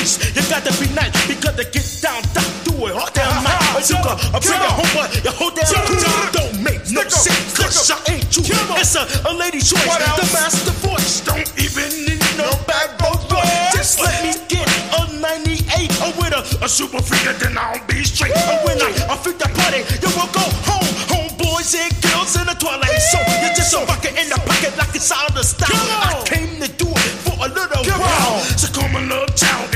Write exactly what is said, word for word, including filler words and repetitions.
nice. You gotta be nice because they get down, down, do it all damn night. You got a bring it home, but your whole damn crew don't make no sense. Cause I ain't you. It's a, a lady choice. The master voice don't even need no backbone voice. Just let me get a ninety-eight or with a, a super freaker, then I'll be straight. And when I, I freak the party, you will go home. Homeboys and girls in the toilet. So you're just a bucket in the pocket like it's out of style. I came to do it for a little while. So come on, love child.